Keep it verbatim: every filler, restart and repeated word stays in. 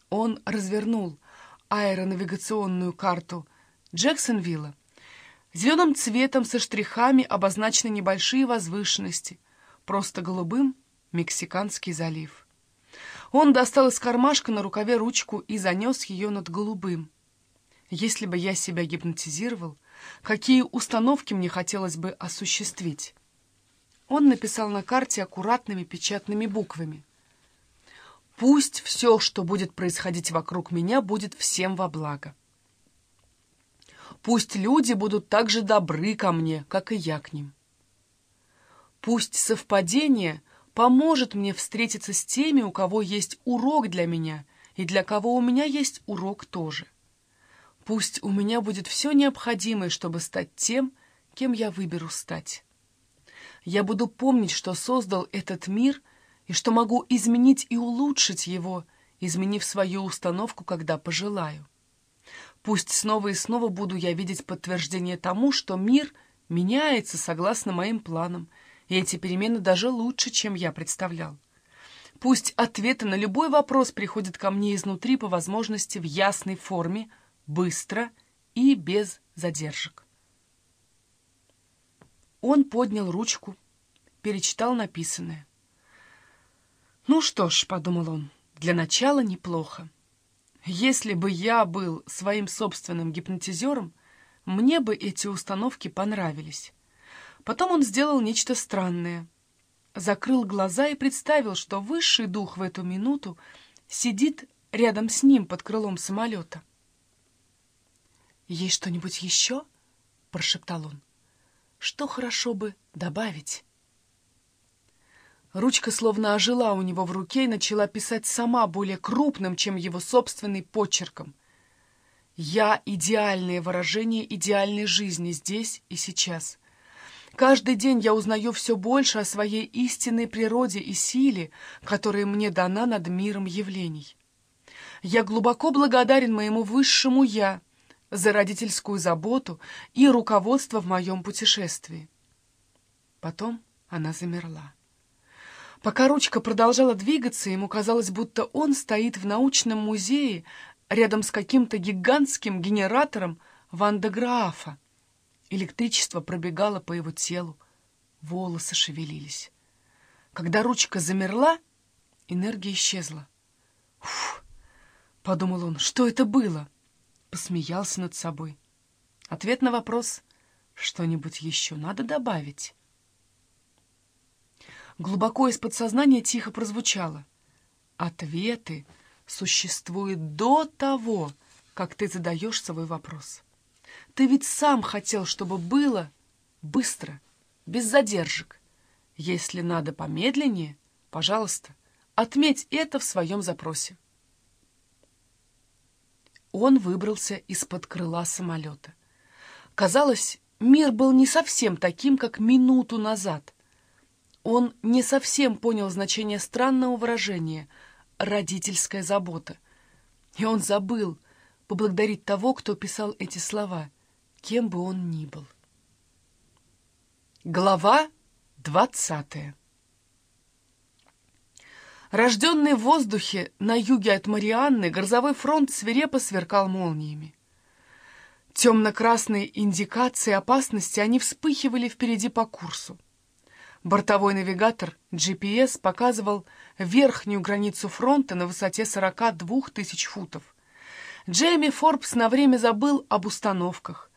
Он развернул аэронавигационную карту Джексонвилла. Зеленым цветом со штрихами обозначены небольшие возвышенности, просто голубым — Мексиканский залив. Он достал из кармашка на рукаве ручку и занес ее над голубым. Если бы я себя гипнотизировал, какие установки мне хотелось бы осуществить? Он написал на карте аккуратными печатными буквами: «Пусть все, что будет происходить вокруг меня, будет всем во благо. Пусть люди будут так же добры ко мне, как и я к ним. Пусть совпадение поможет мне встретиться с теми, у кого есть урок для меня, и для кого у меня есть урок тоже. Пусть у меня будет все необходимое, чтобы стать тем, кем я выберу стать. Я буду помнить, что создал этот мир, и что могу изменить и улучшить его, изменив свою установку, когда пожелаю. Пусть снова и снова буду я видеть подтверждение тому, что мир меняется согласно моим планам, и эти перемены даже лучше, чем я представлял. Пусть ответы на любой вопрос приходят ко мне изнутри по возможности в ясной форме, быстро и без задержек». Он поднял ручку, перечитал написанное. «Ну что ж», — подумал он, — «для начала неплохо. Если бы я был своим собственным гипнотизером, мне бы эти установки понравились». Потом он сделал нечто странное. Закрыл глаза и представил, что высший дух в эту минуту сидит рядом с ним под крылом самолета. «Есть что-нибудь еще?» — прошептал он. «Что хорошо бы добавить?» Ручка словно ожила у него в руке и начала писать сама, более крупным, чем его собственный почерком. «Я — идеальное выражение идеальной жизни здесь и сейчас. Каждый день я узнаю все больше о своей истинной природе и силе, которая мне дана над миром явлений. Я глубоко благодарен моему высшему «Я» за родительскую заботу и руководство в моем путешествии». Потом она замерла. Пока ручка продолжала двигаться, ему казалось, будто он стоит в научном музее рядом с каким-то гигантским генератором Ван де Граафа. Электричество пробегало по его телу, волосы шевелились. Когда ручка замерла, энергия исчезла. «Уф!» — подумал он, — «что это было?» Посмеялся над собой. Ответ на вопрос: «Что-нибудь еще надо добавить?» Глубоко из подсознания тихо прозвучало: «Ответы существуют до того, как ты задаешь свой вопрос. Ты ведь сам хотел, чтобы было быстро, без задержек. Если надо помедленнее, пожалуйста, отметь это в своем запросе». Он выбрался из-под крыла самолета. Казалось, мир был не совсем таким, как минуту назад. Он не совсем понял значение странного выражения «родительская забота». И он забыл поблагодарить того, кто писал эти слова, кем бы он ни был. Глава двадцатая. Рожденный в воздухе на юге от Марианны, грозовой фронт свирепо сверкал молниями. Темно-красные индикации опасности, они вспыхивали впереди по курсу. Бортовой навигатор джи пи эс показывал верхнюю границу фронта на высоте сорока двух тысяч футов. Джейми Форбс на время забыл об установках,